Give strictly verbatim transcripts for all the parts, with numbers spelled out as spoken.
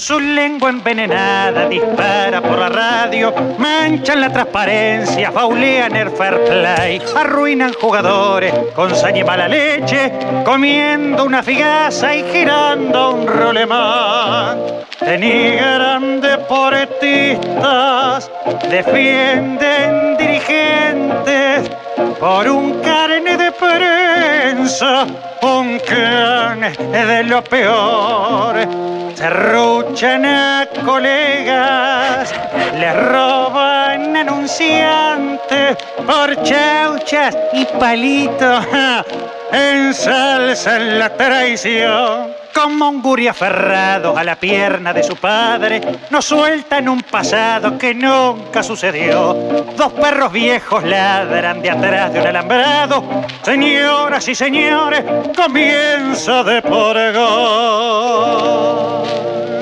Su lengua envenenada dispara por la radio, manchan la transparencia, faulean el fair play, arruinan jugadores con saña y mala leche, comiendo una figaza y girando un rolemán. Denigran deportistas, defienden dirigentes por un carne de prensa, un clan de lo peor. Serruchan a colegas, les roban anunciantes por chauchas y palitos, ensalzan la traición. Como un gurí aferrado a la pierna de su padre, no sueltan un pasado que nunca sucedió. Dos perros viejos ladran de atrás de un alambrado. Señoras y señores, comienza de por gol.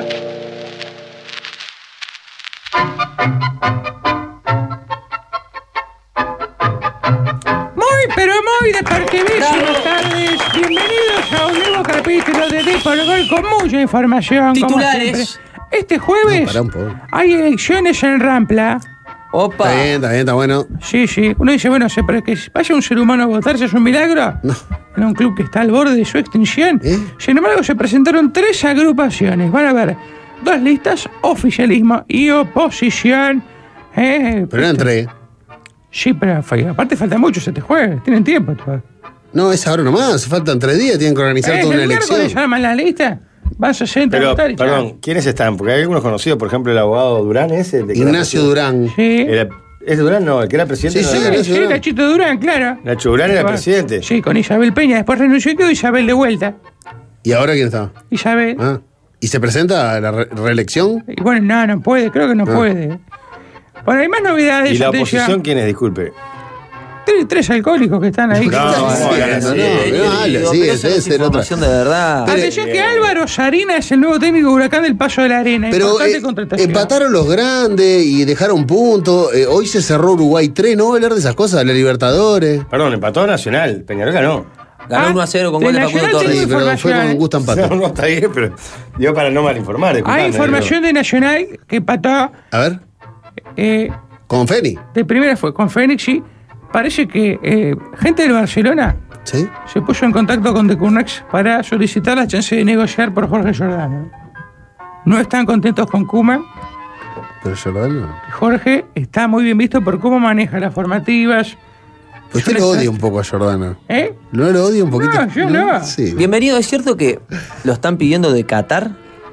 Muy, pero muy deportivísimas tardes. Bienvenidos a un nuevo capítulo de De por Gol con mucha información. Titulares. Este jueves No, pará un poco. hay elecciones en Rampla. Opa. Está bien, está bien, está bueno. Sí, sí. Uno dice, bueno, se- pero que vaya un ser humano a votarse es un milagro. No. En un club que está al borde de su extinción. ¿Eh? Sin embargo, se presentaron tres agrupaciones. Van a haber dos listas, oficialismo y oposición. Eh, Pero eran tres. Sí, pero fa- aparte falta mucho este jueves. Tienen tiempo todavía. No, es ahora nomás. Faltan tres días. Tienen que organizar Eh, toda una el miércoles elección. arman la lista. Van sesenta a Pero, votar y chao. perdón, ¿quiénes están? Porque hay algunos conocidos, por ejemplo, el abogado Durán ese. el de que era Ignacio presidente. Durán. Sí. Era- ¿Es Durán? No, el que era presidente. Sí, no sí, era. Ignacio Sí, Durán. Nachito Durán, claro. Nacho Durán era presidente. Sí, con Isabel Peña. Después renunció y quedó Isabel de vuelta. ¿Y ahora quién está? Isabel. Ah. ¿Y se presenta a la re- reelección? Y bueno, no, no puede, creo que no Ah. puede. Bueno, hay más novedades. ¿Y la atención. oposición quién es? Disculpe. Tres, tres alcohólicos que están ahí. ¿Qué estás no, diciendo? no, No, no, no, Digo, dale, pero sí, eso no debe es ser otra. información de verdad. Pero- Atención que Álvaro Sarina es el nuevo técnico de Huracán del Paso de la Arena. Pero Importante eh, contratación. empataron los grandes y dejaron puntos. Eh, hoy se cerró Uruguay tres. No voy a hablar de esas cosas, la Libertadores. Perdón, empató Nacional. Peñarol ganó. Ganó Ah, uno a cero con de gol de Facundo Nacional Torres. Sí, pero fue información. con gusto empate. No, no, está bien, pero digo para no malinformar. disculpame, Hay información de Nacional que empató A ver, eh, con Feni. de primera fue con Fénix y parece que eh, gente del Barcelona ¿Sí? se puso en contacto con The Curnex para solicitar la chance de negociar por Jorge Giordano. No están contentos con Koeman. Pero Jordano. Jorge está muy bien visto por cómo maneja las formativas. Usted lo odia un poco a Jordano. ¿Eh? ¿No lo odia un poquito? No, yo no. Sí. Bienvenido, ¿es cierto que lo están pidiendo de Qatar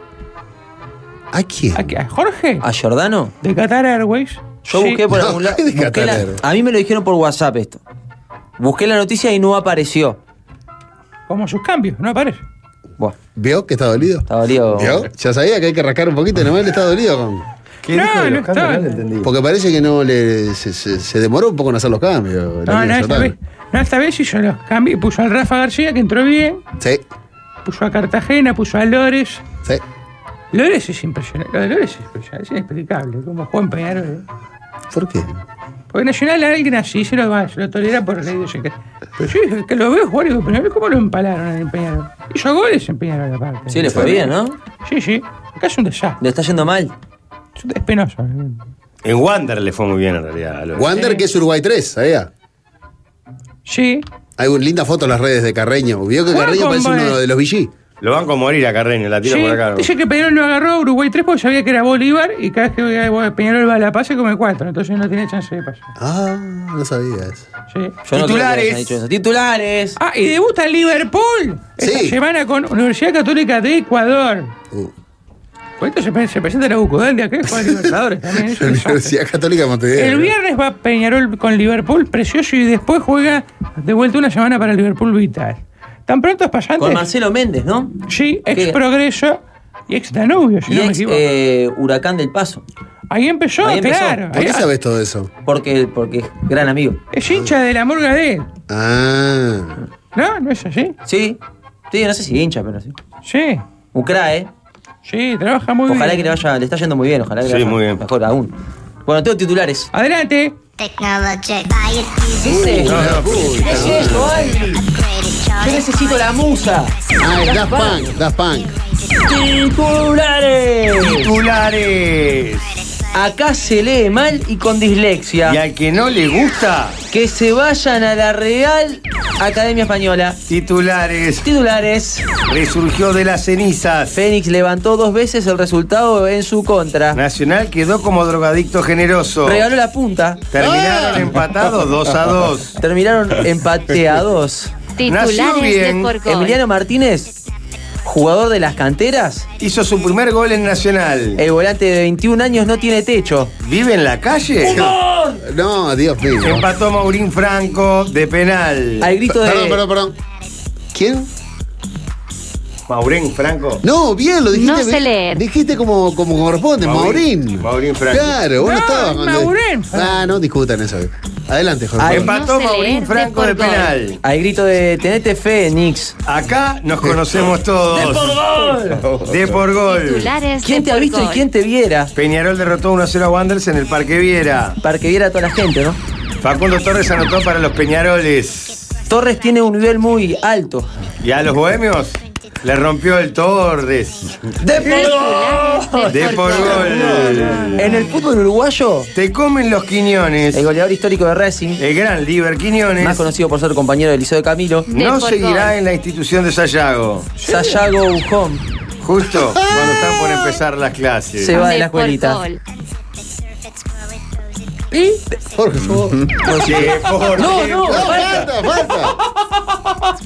¿A quién? ¿A, qué? ¿A Jorge? a Giordano? De Qatar Airways. Yo Sí. busqué por No, algún lado. ¿qué de busqué Qatar la- Airways? A mí me lo dijeron por WhatsApp esto. Busqué la noticia y no apareció. Como sus cambios, no aparece. Buah, ¿Vio que está dolido? está dolido. ¿Vio? Ya sabía que hay que rascar un poquito, nomás le está dolido con... ¿Qué No, dijo de no los cambios? está. No le entendí. Porque parece que no le se, se- se demoró un poco en hacer los cambios. el No, amigo no, esta Jordano. vez, no, esta vez hizo los cambios. Puso al Rafa García, que entró bien. Sí, Puso a Cartagena, puso a Lores. sí. Lores es impresionante. Lo de Lores es impresionante, es inexplicable. Como juega en Peñarol. ¿eh? ¿Por qué? Porque Nacional a alguien así se lo va, se lo tolera por ley de secreto. Pero sí, es que lo veo jugar y digo, Peñarol, ¿cómo lo empalaron en el Peñarol? Hizo goles en Peñarol aparte. Sí, le fue bien, ¿no? Sí, sí. Acá es un desastre. Le está yendo mal. Es penoso. En Wander le fue muy bien en realidad. a los- Wander, que es Uruguay tres, ¿sabía? Sí. Hay una linda foto en las redes de Carreño. ¿Vio que Juega Carreño con parece Bonet. uno de los V G? Lo van como morir a Carreño, la tiro Sí, por acá. ¿no? dice que Peñarol lo agarró a Uruguay tres porque sabía que era Bolívar y cada vez que Peñarol va a La Paz se come cuatro, entonces no tiene chance de pasar. Ah, no sabía eso. Sí. Yo no creo que hayan dicho eso. Titulares. Ah, y debuta Liverpool esta Sí. semana con Universidad Católica de Ecuador. Uh, Por esto se, pre- se presenta la Bucudandia, que juega Libertadores también. es la un desastre. Universidad Católica de Montevideo. El viernes va Peñarol con Liverpool, precioso, y después juega de vuelta una semana para Liverpool Vital. Tan pronto es pasante. Con Marcelo Méndez, ¿no? Sí, ex ¿Qué? Progreso y ex Danubio, si Y no me ex equivoco. eh, Huracán del Paso. Ahí empezó, ahí empezó. claro. ¿Por qué Ahí- sabes todo eso? Porque, porque es gran amigo. Es hincha de la murga de él. Ah. ¿No? ¿No es así? Sí. Sí, no sé si hincha, pero sí. Sí. Un cra, ¿eh? Sí, trabaja muy Ojalá bien. que le vaya, le está yendo muy bien, ojalá que le Sí, vaya muy bien. mejor aún. Bueno, tengo titulares. Adelante. Technology. ¿Qué es esto? ¿Qué es esto, Albi? Yo necesito la musa. Ah, el Daft Punk, Daft Punk. Titulares. Titulares. Acá se lee mal y con dislexia. Y al que no le gusta, que se vayan a la Real Academia Española. titulares. Titulares. Resurgió de las cenizas. Fénix levantó dos veces el resultado en su contra. Nacional quedó como drogadicto generoso. Regaló la punta. Terminaron ¡Ah! empatados dos a dos. Terminaron empateados. Titulares Nació bien. de por gol. Emiliano Martínez, jugador de las canteras. Hizo su primer gol en Nacional. El volante de veintiún años no tiene techo. ¿Vive en la calle? No, Dios mío. Empató Maurín Franco de penal. Al grito de... Perdón, perdón, perdón. ¿Quién? Maurín Franco. No, bien, lo dijiste. No sé bien. leer. Dijiste como, como corresponde, Maurín. Maurín. Maurín Franco. Claro, vos no, No, estabas. es cuando- Maurín. Ah, no discutan eso. Adelante, Jorge. Ay, Empató No sé Maurín leer, Franco de de por gol. penal. Al grito de tenete fe, Nix. Acá nos conocemos todos. De por gol. Titulares ¿Quién de te ha por visto y gol. quién te viera? Peñarol derrotó uno a cero a Wanderers en el Parque Viera. Para que viera a toda la gente, ¿no? Facundo Torres anotó para los Peñaroles. Torres tiene un nivel muy alto. Y a los bohemios le rompió el Torres. ¡De Titulares De por gol. En el fútbol uruguayo, Te comen los Quiñones. el goleador histórico de Racing, El gran Liber Quiñones más conocido por ser compañero del Liceo de Camilo, De no por seguirá gol. en la institución de Sayago. Sayago Ujón, Justo cuando están por empezar las clases. se va de De la por escuelita. gol. ¿Y? Jorge, sos vos. De por No, gol. no, No, falta. falta, falta.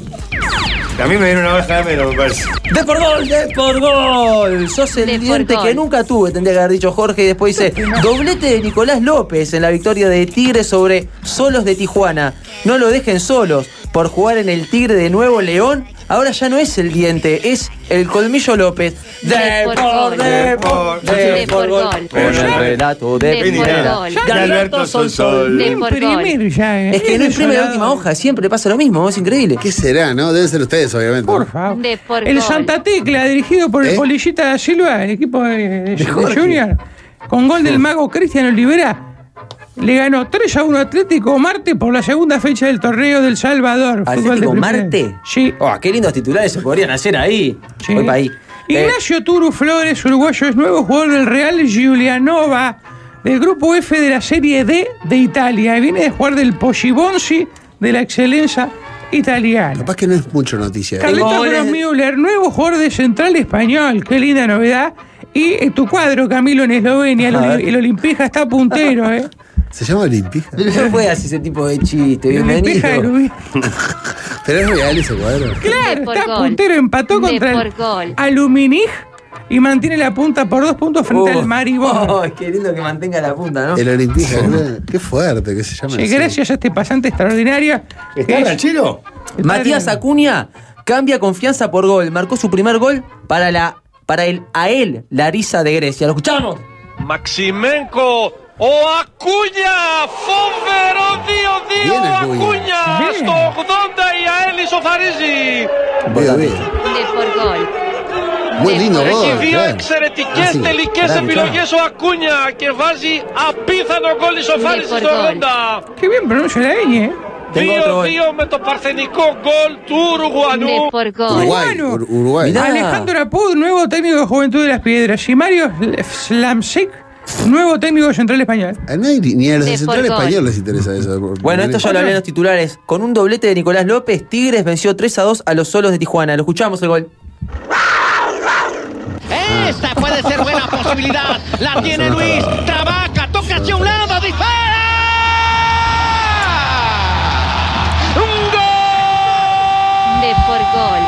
A mí me dieron una hora menos, me parece. ¡De por gol! ¡De por gol! Sos el De por diente gol. que nunca tuve, tendría que haber dicho Jorge. Y después dice, doblete de Nicolás López en la victoria de Tigre sobre Solos de Tijuana. No lo dejen solos. Por jugar en el Tigre de Nuevo León, ahora ya no es el diente, es el Colmillo López. De por gol. de por, De de por por gol. gol. Con el relato de De por Pineda. gol. De Alberto Sonsol. De por gol. Imprimir ya, ¿eh? Es que no Es imprime la desolado. última hoja, siempre pasa lo mismo, es increíble. ¿Qué será, no? Deben ser ustedes, obviamente. Por favor. De por El gol. Santa Tecla, dirigido por el ¿Eh? Polillita da Silva, el equipo de, de- de Jorge. Junior, con gol del mago Cristian Olivera, le ganó tres a uno Atlético Marte por la segunda fecha del torneo del Salvador. Fútbol de ¿Atlético primera. Marte? Sí. Oh, qué lindos titulares se podrían hacer ahí. Sí. Voy para ahí. Eh, Ignacio Turu Flores, uruguayo, es nuevo jugador del Real Giulianova, del grupo F de la Serie D de Italia. Y viene de jugar del Poggibonsi de la excelencia italiana. Capaz que no es mucho noticia. ¿eh? Carlitos goles. Gross-Müller, nuevo jugador de Central Español. Qué linda novedad. Y eh, tu cuadro, Camilo, en Eslovenia. El, A ver. Oli- el Olimpija está puntero, ¿eh? ¿Se llama Olimpija? No puede hacer ese tipo de chiste, El Olimpija de bienvenido. Lubi- Pero es real ese cuadro. Claro, De por está gol. puntero. Empató De contra por el gol. Aluminij y mantiene la punta por dos puntos frente Oh, al Maribor. oh, qué lindo que mantenga la punta, ¿no? El Olimpija, ¿no? Qué fuerte que se llama. Sí, así. gracias a este pasante extraordinario. que ¿Está es- ranchero? el Matías padre- Acuña cambia confianza por gol. Marcó su primer gol para la para el a él, Larissa de Grecia. ¿Lo escuchamos? Maximenko o Acuña, Fonvero, Dio, Dio, Bien, Acuña. Acuña, Bien. sto Donda y a Eli Sofarisi. Bien, bien. De por gol. Muy lindo Εκεί gol. δύο claro. εξαιρετικές Ah, sí. τελικές Claro, επιλογές ο Ακούνια και βάζει απίθανο γκολ η Σοφάρηση De por στο gol. ογδόντα. Qué bien pronuncia la ñ, ¿eh? Tengo otro δύο gol. δύο με το παρθενικό γκολ του Ουρουγουανού. De por gol. Uruguay. Uruguayo. Ur- Uruguay. Mirá. Alejandro Apud, nuevo técnico de Juventud de las Piedras. Y Mario Slamsic, nuevo técnico de Central Español. A nadie, ni a los De de Central por gol. Español les interesa eso. Bueno, esto ya lo hablé en los titulares. Con un doblete de Nicolás López, Tigres venció tres a dos a los Solos de Tijuana. Lo escuchamos el gol. Esta puede ser buena posibilidad. La tiene Luis. Trabaja, toca hacia un lado, dispara. ¡Un gol! De por gol.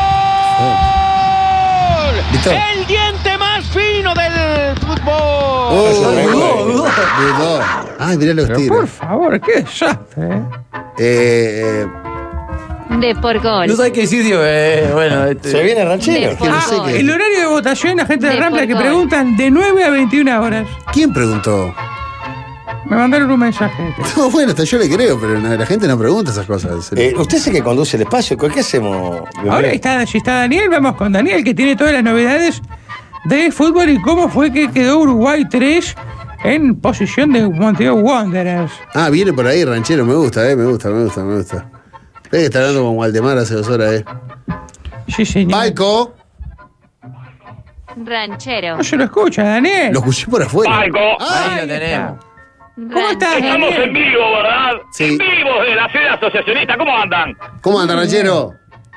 ¿Listo? El diente más fino del fútbol. Oh, dudó, dudó. dudó. Ay, mirá los Pero tiros. por favor, qué desastre, ¿eh? Eh, eh, De por gol. No sabes qué decir, tío. Eh, bueno, este- Se viene ranchero. De por no sé gol. qué- El horario de votación, agente de De Rampla, por que gol. preguntan de nueve a veintiuna horas. ¿Quién preguntó? Me mandaron un mensaje. No, bueno, hasta yo le creo, pero no, la gente no pregunta esas cosas. Eh, usted es el que conduce el espacio. ¿Qué hacemos? Ahora está, si está Daniel, vamos con Daniel, que tiene todas las novedades de fútbol y cómo fue que quedó Uruguay tres en posición de Montevideo Wanderers. Ah, viene por ahí, ranchero, me gusta, eh, me gusta, me gusta, me gusta. Ve que está hablando con Waldemar hace dos horas, eh. Sí, señor. Palco. Ranchero. No se lo escucha, Daniel. Lo escuché por afuera. Palco. Ahí lo tenemos. ¿Cómo estás, Estamos Daniel? en vivo, ¿verdad? Sí. En vivo de la sede asociacionista. ¿Cómo andan? ¿Cómo anda, ranchero?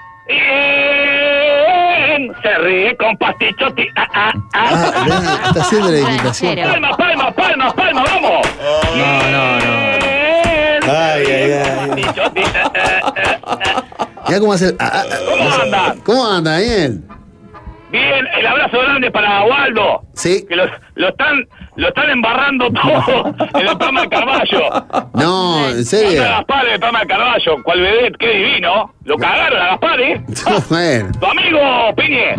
Bien. Se ríe con pastichotti. Ah, ah, ah. Ah, vea, está haciendo la imitación. Ranchero. Palma, palma, palma, palma, vamos. No, no, no. Bien. Ay, ay, ay. Pastichotti. Eh, eh, eh, eh. Ya cómo hace. Ah, ah, ¿Cómo ah, andan? ¿Cómo anda, Daniel? Bien, el abrazo grande para Waldo. Sí. Que lo, lo están lo están embarrando todo en el programa de Carballo. No, en Anda serio. Gaspar en el programa de Carballo, cual vedette, qué divino. Lo cagaron a Gaspar, ¿eh? Bueno. Tu amigo, Piñe.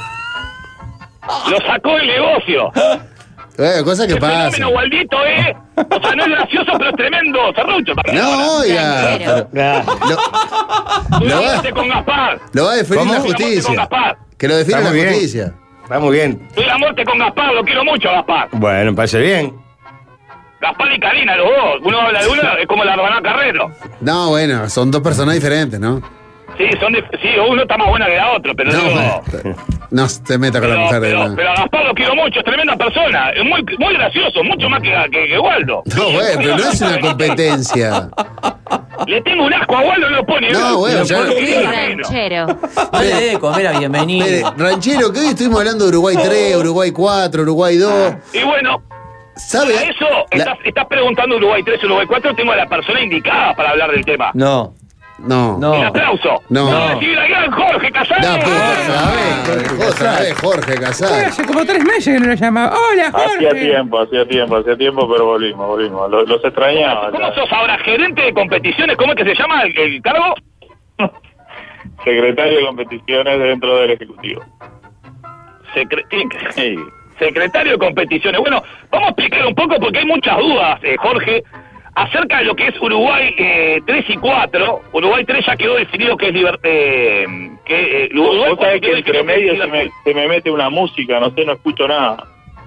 Lo sacó del negocio. Bueno, cosa que El pasa. fenómeno Waldito, ¿eh? O sea, no es gracioso, pero es tremendo serrucho también. No, oiga. Ranchero. pero- Lo, Tú lo la va- muerte con Gaspar. lo va a definir ¿Cómo? la Tú la muerte con justicia. Gaspar. Que lo define Está la muy bien. justicia. Está muy bien. Tú la muerte con Gaspar, lo quiero mucho a Gaspar. Bueno, me parece bien. Gaspar y Karina, los dos. Uno habla de uno, es como la hermana Carrero. No, bueno, son dos personas diferentes, ¿no? Sí, son de, sí, uno está más buena que la otra, pero No, digo, bueno, no se meta con la pero, mujer de pero, la- pero a Gaspar lo quiero mucho, es tremenda persona, es muy, muy gracioso, mucho más que, que, que Waldo. No, bueno, pero no es una competencia. Le tengo un asco a Waldo, no lo pone. No, bueno, ya- Ranchero. No le dé de comer a bienvenido. Mire, ranchero, que hoy estuvimos hablando de Uruguay tres, Uruguay cuatro, Uruguay dos. Y bueno, ¿Sabe? para eso, La- estás, estás preguntando Uruguay tres, Uruguay cuatro, tengo a la persona indicada para hablar del tema. No, No. no. El aplauso. No. Vamos a recibir al gran Jorge Casares. Da puta, otra vez, otra vez, Jorge Uy, Casal. hace como tres meses que no lo llamaba. Hola, Jorge. Hacía tiempo, hacía tiempo, hacía tiempo, pero volvimos, volvimos. Los, los extrañaba. ¿Cómo ya. sos ahora? ¿Gerente de competiciones? ¿Cómo es que se llama el, el cargo? Secretario de competiciones dentro del Ejecutivo. Secre- sí, Secretario de competiciones. Bueno, vamos a explicar un poco porque hay muchas dudas, eh, Jorge, acerca de lo que es Uruguay eh, tres y cuatro. Uruguay tres ya quedó definido que es liber- eh, que, eh, Uruguay Vos sabés cuatro que quedó entre definido que es medio se me, Liverpool. se me mete una música, no sé, no escucho nada.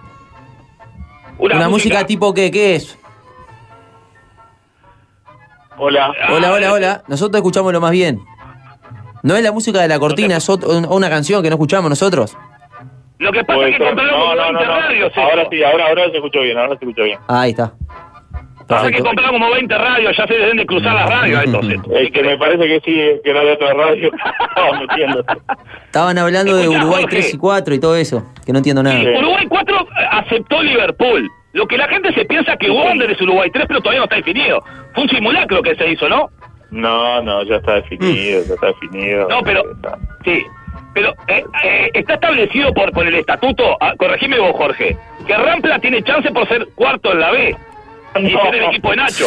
Una música tipo qué, ¿qué es? Hola. Hola, hola, hola. Nosotros escuchamos lo más bien. No es la música de la cortina, es ot- una canción que no escuchamos nosotros. Lo que pasa Puede es que ser. compraron No, como no, no, veinte no. radios. Ahora eso. sí, ahora, ahora se escuchó bien, ahora se escuchó bien. Ahí está. Pasa que Perfecto. compraron como veinte radios, ya se deben de cruzar las radios entonces. Es que me parece que sí, que era de otra radio. Estaba metiendo. Estaban hablando de Escuchá, Uruguay Jorge. tres y cuatro y todo eso, que no entiendo nada. Sí, Uruguay cuatro aceptó Liverpool. Lo que la gente se piensa que Wander es Uruguay tres, pero todavía no está definido. Fue un simulacro que se hizo, ¿no? No, no, ya está definido, ya está definido. No, pero Está. sí. Pero eh, eh, está establecido por, por el estatuto, ah, corregime vos, Jorge, que Rampla tiene chance por ser cuarto en la B y No. ser el equipo de Nacho.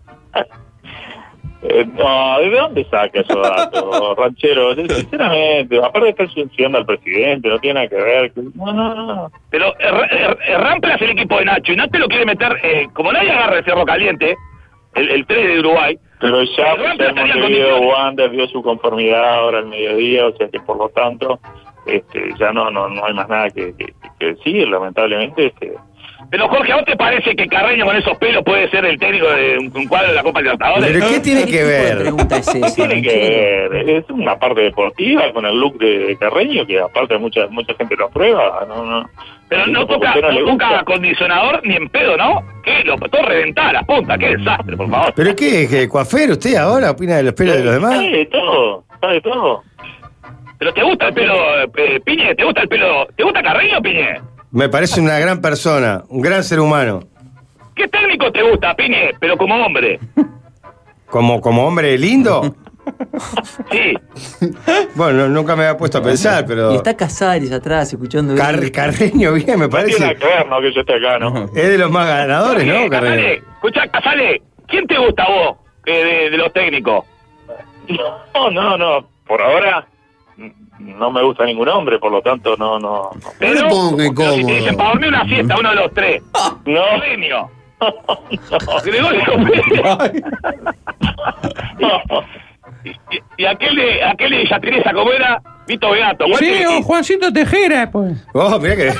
Eh, no, ¿de dónde saca esos datos, ranchero? Sinceramente, aparte de estar sancionando al presidente, no tiene nada que ver. No, no, no. Pero eh, eh, eh, Rampla es el equipo de Nacho y Nacho lo quiere meter, eh, como nadie agarra el Cerro Caliente, el, el tres de Uruguay. Pero ya, Rampla ya estaría en Montevideo condiciones. Wander dio su conformidad ahora al mediodía, o sea que por lo tanto este, ya no, no no hay más nada que, que, que decir, lamentablemente. Este, Pero Jorge, ¿a vos te parece que Carreño con esos pelos puede ser el técnico de un, un cuadro de la Copa Libertadores? ¿Pero qué tiene que tipo de ver? pregunta es ¿Qué esa? tiene que ver? Es una parte deportiva con el look de, de Carreño, que aparte mucha mucha gente lo prueba. No, no. Pero no Porque toca, a usted no le no toca gusta. acondicionador ni en pedo, ¿no? ¿Qué? Lo todo reventar, la punta, qué desastre, por favor. ¿Pero qué? ¿Qué ¿Coafer usted ahora opina de los pelos de los demás? Sabe de todo, sabe de todo. Pero te gusta el pelo, eh, Piñe, ¿te gusta el pelo? ¿Te gusta Carreño, Piñe? Me parece una gran persona, un gran ser humano. ¿Qué técnico te gusta, Piñe? Pero como hombre. Como, como hombre lindo. Sí. Bueno, nunca me había puesto a pensar, pero. Y está Casares atrás escuchando. Car- Carreño, bien, me No tiene nada parece. que ver, ¿no? Que yo esté acá, ¿no? Es de los más ganadores, ¿no, Casale, Carreño? escuchá, Casale, ¿quién te gusta a vos eh, de, de los técnicos? No, no, no. Por ahora mm, no me gusta ningún hombre, por lo tanto no, no. No le ponga pero si te incómodo. dicen para dormir una siesta, uno de los tres. No, Gremio. no. Gregorio Pérez. No. Y, y- y aquel de, aquel de Villa Teresa, ¿cómo era? Vito Beato. ¿cuál Sí, te o decís? Juancito Tejera, pues. Oh, mirá que.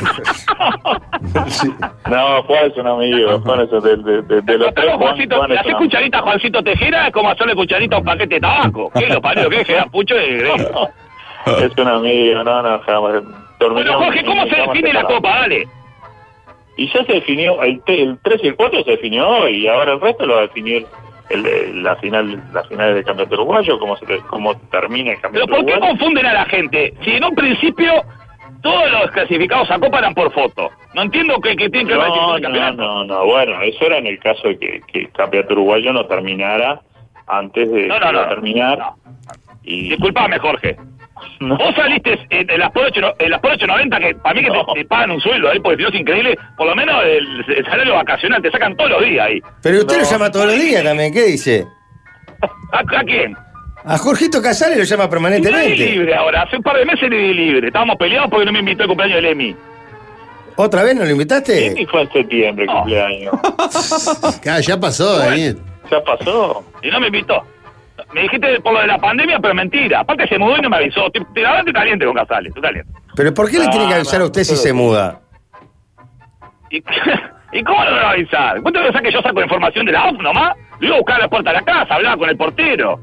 No, Juan es un amigo, Juan es de, de, de, de los Acá tres, con Juan, Juancito, Juan le es haces un amigo. cucharita a Juancito Tejera, es como hacerle cucharita a un paquete de tabaco. ¿Qué lo parió? ¿Qué? Que da pucho de Gregorio. Es un amigo, no, no, jamás. Bueno, Jorge, ¿cómo se define la Copa? Dale. Y ya se definió, el, el tres y el cuatro se definió y ahora el resto lo va a definir el, el, la final, las finales del campeonato uruguayo, cómo, se, cómo termina el Pero campeonato ¿por qué uruguayo. confunden a la gente? Si en un principio todos los clasificados a Copa eran por foto. No entiendo qué, qué tiene que ver No, con el no, campeonato. no, no, bueno, eso era en el caso de que, que el campeonato uruguayo no terminara antes de No, no, que no, iba a no. terminar. No. Y Disculpame, Jorge. no. Vos saliste en, en las por ocho, en las por ocho noventa, que para mí que No. te, te pagan un sueldo ahí, porque si no es increíble, por lo menos el, el salario vacacional te sacan todos los días ahí. Pero usted No. lo llama todos los días también, ¿qué dice? ¿A, a quién? A Jorgito Casale lo llama Estoy permanentemente. libre ahora, hace un par de meses le libre. Estábamos peleados porque no me invitó el cumpleaños del Emi. ¿Otra vez no lo invitaste? Y fue en septiembre el No. cumpleaños. Ah, ya pasó, Daniel. ¿Ya pasó? Y no me invitó. Me dijiste por lo de la pandemia, pero mentira. Aparte se mudó y no me avisó. Te, te, la estoy caliente con Casale, estoy caliente. ¿Pero por qué le tiene que Ah, avisar a usted si pero- se muda? ¿Y, ¿Y cómo no me va a avisar? ¿Vos te pensás que yo saco información de la O F nomás? Lo iba a buscar a la puerta de la casa, hablaba con el portero.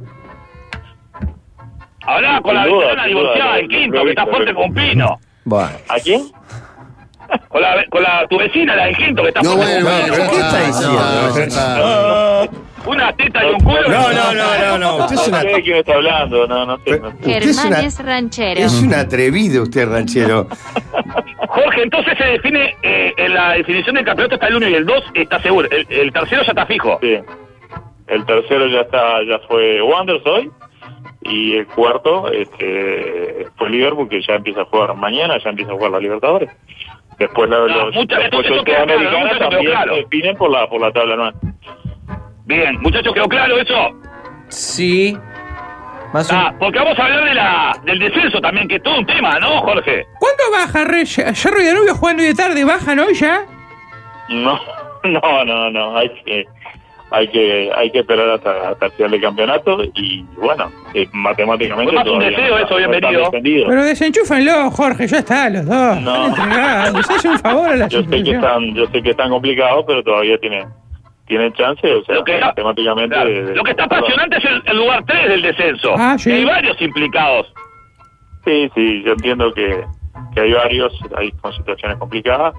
Hablaba con Sin la duda, veterana sin duda, divorciada lo- del quinto, lo que he está visto, fuerte lo he con Pino. Bueno. ¿A quién? Con la, con la tu vecina, la del quinto, que está No, fuerte bueno, con bueno, Pino. pero ¿qué está ya diciendo? ya está. Una teta y un culo. No, no, no, no, no. Usted es No una, sé de quién está hablando, no, no sé. No sé. usted es Germán una, es ranchero. es un atrevido usted, ranchero. Jorge, entonces se define, eh, en la definición del campeonato está el uno y el dos, está seguro. El, el tercero ya está fijo. Sí. El tercero ya está, ya fue Wanderers hoy. Y el cuarto este, fue Liverpool, que ya empieza a jugar mañana, ya empieza a jugar la Libertadores. Después la, No, los, mucha- después eso los queda claro, sudamericanos mucho quedó también claro. definen por la, por la tabla anual. Bien, muchachos, ¿quedó claro eso? Sí. Más o Ah, porque vamos a hablar de la, del descenso también, que es todo un tema, ¿no, Jorge? ¿Cuándo baja, Re? Cerro y Danubio jugando hoy de tarde, ¿bajan hoy ya? No, no, no, no, hay que, hay que, hay que esperar hasta, hasta el final del campeonato y bueno, eh, matemáticamente Fue más un todavía deseo no- eso, no están bienvenido. defendidos. Pero desenchúfenlo, Jorge, ya está, los dos. No. Están entregados. Les hace un favor a la Yo sé que institución. están, yo sé que están complicados, pero todavía tienen, tienen chance, o sea, Lo que está- matemáticamente. Claro, de- de- lo que está apasionante es el, el lugar tres del descenso. Ah, sí. Y hay varios implicados. Sí, sí, yo entiendo que, que hay varios, hay con situaciones complicadas.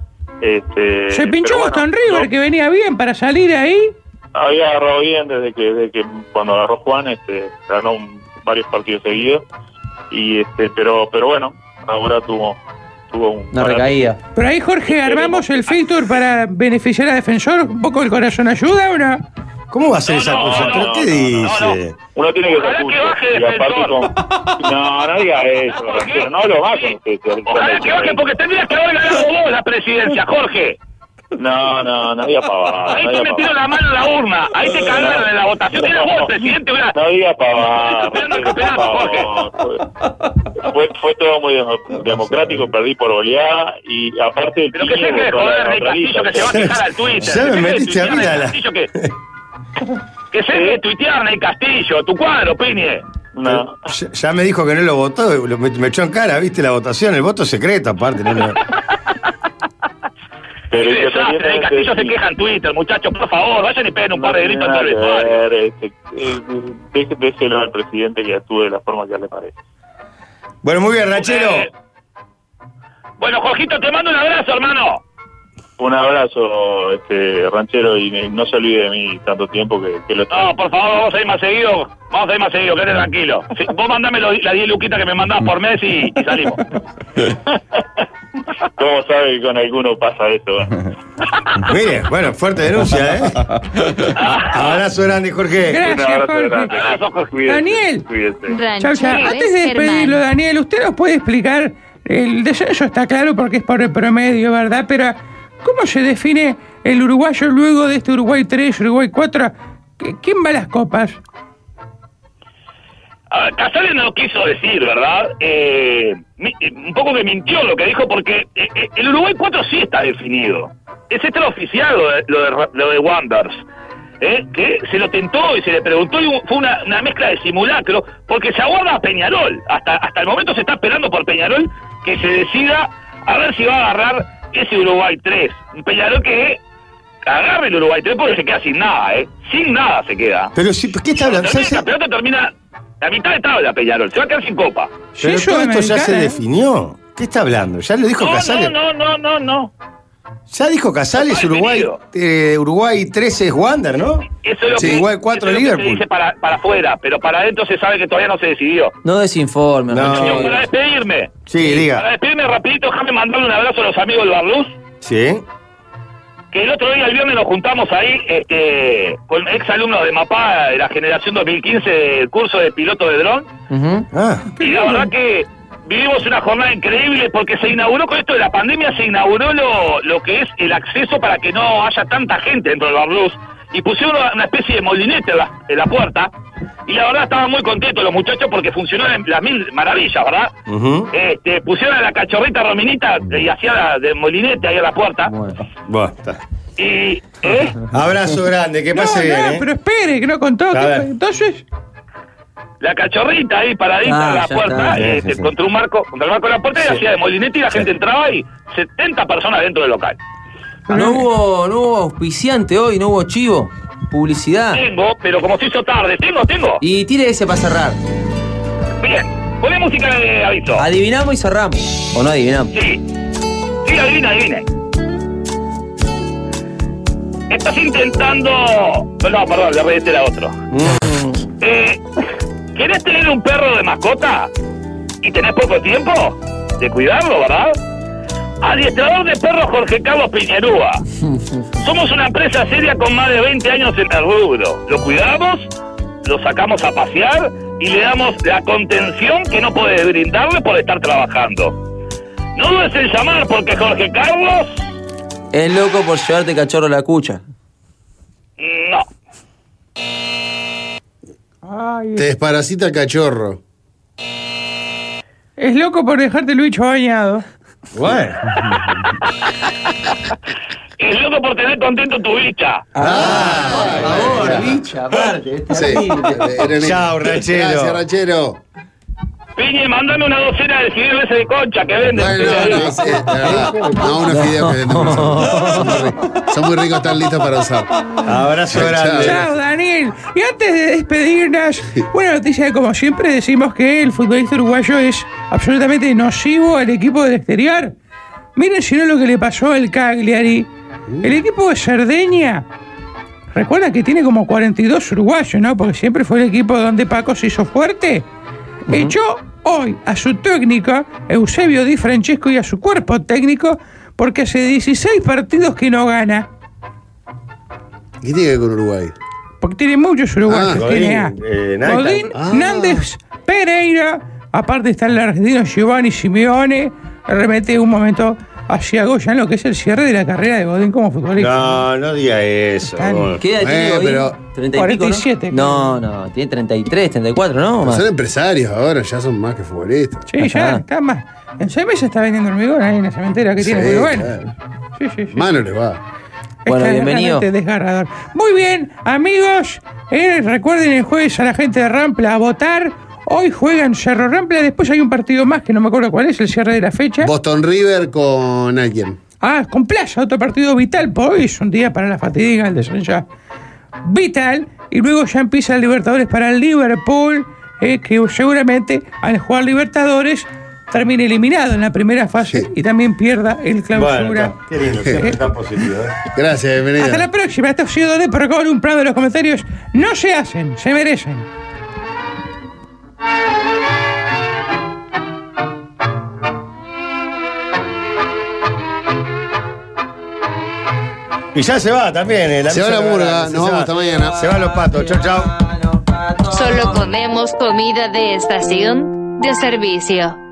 Este, Se pinchó pero bueno, Boston River, no, que venía bien para salir ahí. había agarrado bien desde que, desde que cuando agarró Juan, este, ganó un- varios partidos seguidos. Y este, pero, pero bueno, ahora tuvo, tuvo un Una recaída. Pero ahí, Jorge, armamos el Factor para beneficiar a Defensor. ¿Un poco el corazón ayuda o no? ¿Cómo va a ser No, esa no, cosa? no, ¿Pero no, qué no, dice? Uno tiene que Ojalá ser que justo. baje Y aparte Defensor. con- No, no diga eso, ¿Por qué? Ranchero, no lo bajen ustedes. Ojalá que baje porque tendrías que haber ganado vos la presidencia, Jorge. No, no, no diga pavada. Ahí no te diga metieron la mano en la urna. Ahí te cagaron en la votación. Era vos el presidente, hubiera- No diga pavada. Pero no Ranchero, campeonato, por favor. Fue, fue, fue todo muy demo- democrático, perdí por goleada y aparte el Pero que se Piñe deje de votó a la joder Rey Castillo, que se va a quejar al Twitter. Ya Que me se deje de metiste a tuitear mí Rey a la- Castillo, que, que se deje de tuitear Rey Castillo, tu cuadro, Piñe. No. Ya, ya me dijo que no lo votó, lo- me, me echó en cara, ¿viste? La votación, el voto secreto, aparte. No, no. Pero Qué desastre, Rey Castillo se queja en Twitter, muchachos, por favor, vayan y peguen un par de gritos en todo el vestuario. Este, eh, deje- Déjelo al presidente que actúe de la forma que a él le parece. Bueno, muy bien, ranchero. Eh, Bueno, Jorgito, te mando un abrazo, hermano. Un abrazo, este Ranchero, y no se olvide de mí tanto tiempo que, que lo estoy. No, por favor, vamos a ir más seguido. Vamos a ir más seguido, quédate tranquilo. Sí, vos mandame lo- las diez luquitas que me mandás por mes y, y salimos. ¿Cómo sabe que con alguno pasa eso? Mire, bueno, fuerte denuncia, ¿eh? Abrazo grande, Jorge. Gracias, Un abrazo Jorge. grande. Abrazo, Jorge. Cuídese, Daniel. Cuídese. Chau, chau. Ranchero Antes de es despedirlo, Germán. Daniel, usted nos puede explicar, el descenso está claro porque es por el promedio, ¿verdad? Pero, ¿cómo se define el uruguayo luego de este Uruguay tres, Uruguay cuatro? ¿Qui- ¿Quién va a las copas? Ah, Casale no lo quiso decir, ¿verdad? Eh, mi- eh, un poco que mintió lo que dijo porque eh, eh, el Uruguay cuatro sí está definido. Es extra oficial lo de, lo de, Ra- lo de Wanderers. ¿eh? Que se lo tentó y se le preguntó y fue una, una mezcla de simulacro porque se aguarda a Peñarol. Hasta, hasta el momento se está esperando por Peñarol que se decida a ver si va a agarrar ese Uruguay tres. Un Peñarol que agarre el Uruguay tres porque se queda sin nada, ¿eh? Sin nada se queda. Pero sí, ¿qué está hablando? Termina Ya se- el campeonato termina la mitad de tabla, Peñarol. Se va a quedar sin copa. Pero Sí, todo eso esto ya se Sudamericana, ¿eh? definió. ¿Qué está hablando? ¿Ya lo dijo No, Casales? no, no, no, no, no. Ya dijo Casales, No, Uruguay, definido. eh, Uruguay trece es Wander, ¿no? Eso es lo Sí, que, igual cuatro eso es lo que se Liverpool. dice para, para afuera, pero para adentro se sabe que todavía no se decidió. No desinforme, No. Ranchero. Para despedirme. Sí, diga. Para despedirme rapidito, déjame mandarle un abrazo a los amigos del Barluz. Sí. Que el otro día, el viernes, nos juntamos ahí este, con ex alumnos de MAPA de la generación dos mil quince del curso de piloto de dron. Ujú. Ah, Y la verdad que vivimos una jornada increíble porque se inauguró, con esto de la pandemia, se inauguró lo, lo que es el acceso para que no haya tanta gente dentro del Barluz. Y pusieron una, una especie de molinete en la, en la puerta. Y la verdad estaban muy contentos los muchachos porque funcionó en las mil maravillas, ¿verdad? ujú. Este, pusieron a la cachorrita Rominita y hacía la, de molinete ahí a la puerta. Bueno. Bueno, está. Y, ¿eh? Abrazo grande, que No, pase bien, no, ¿eh? pero espere, que no contó. A ¿Qué ver. fue? Entonces, La cachorrita ahí paradita Ah, en la ya puerta, está, eh, sí, sí, sí. contra un marco, contra el marco de la puerta y hacía de molinete y la gente entraba y setenta personas dentro del local. No hubo, no hubo auspiciante hoy, no hubo chivo, publicidad. Tengo, pero como se hizo tarde, tengo, tengo. Y tire ese para cerrar. Bien, poné música de aviso. Adivinamos y cerramos. ¿O no adivinamos? Sí. Sí, adivina, adivina. Estás intentando... No, perdón, le reíste a otro. Eh, ¿Querés tener un perro de mascota? ¿Y tenés poco tiempo de cuidarlo, verdad? Adiestrador de perros Jorge Carlos Piñerúa. Somos una empresa seria con más de veinte años en el rubro. Lo cuidamos, lo sacamos a pasear y le damos la contención que no puede brindarle por estar trabajando. No dudes en llamar porque Jorge Carlos... Es loco por llevarte cachorro a la cucha. No. ay, Te desparasita el cachorro. es loco por dejarte el bicho bañado. Bueno. Es loco por tener contento tu bicha. Ah, por favor, bicha, aparte. Es Sí. terrible. Era ne- Chao, ranchero. Gracias, ranchero. Piñe, mándame una docena de fideos ese de concha que venden. Bueno, ustedes no, ahí. no, sí, de verdad. No, unos fideos que venden. Son muy ricos. Son muy ricos, están listos para usar. Abrazo Chao. grande. Chao, Daniel. Y antes de despedirnos, una noticia que, como siempre, decimos que el futbolista uruguayo es absolutamente nocivo al equipo del exterior. Miren si no lo que le pasó al Cagliari. El equipo de Cerdeña, recuerda que tiene como cuarenta y dos uruguayos, ¿no? Porque siempre fue el equipo donde Paco se hizo fuerte. Echó hoy a su técnico, Eusebio Di Francesco, y a su cuerpo técnico, porque hace dieciséis partidos que no gana. ¿Qué tiene que ver con Uruguay? Porque tiene muchos uruguayos. Ah, tiene a Godín, eh, Nández. Godín, Ah. Nández, Pereira. Aparte está el argentino Giovanni Simeone. Remete un momento hacia Goya en lo que es el cierre de la carrera de Godín como futbolista. No, no diga eso. Tan- Godín. ¿Qué edad tiene Eh, Godín? pero- ¿treinta y cuarenta y pico, siete, no? No, no, tiene treinta y tres, treinta y cuatro, ¿no? Pero Más. son empresarios ahora, ya son más que futbolistas. Sí, ya Ajá. está más. En seis meses está vendiendo hormigón ahí en la cementera que Sí, tiene muy bueno. claro. Sí, sí, sí. Mano le va. Bueno, Está bienvenido. realmente desgarrador. Muy bien, amigos. eh, recuerden el jueves a la gente de Rampla a votar. Hoy juegan Cerro Rampla. Después hay un partido más que no me acuerdo cuál es, el cierre de la fecha. Boston River con alguien. Ah, con Plaza, otro partido vital. Por hoy es un día para la fatiga, el descenso vital. Y luego ya empieza el Libertadores para el Liverpool, eh, que seguramente al jugar Libertadores termine eliminado en la primera fase Sí. y también pierda el clausura. Bueno, está. Qué lindo, siempre tan positivo. ¿eh? Gracias, bienvenida. Hasta la próxima. Esto ha sido de Procol, un plano de los comentarios. No se hacen, se merecen. Y ya se va también. eh, Se va la misa murga, grande, nos se vamos va. hasta mañana. Se van los patos. Chau, chau. Solo comemos comida de estación de servicio.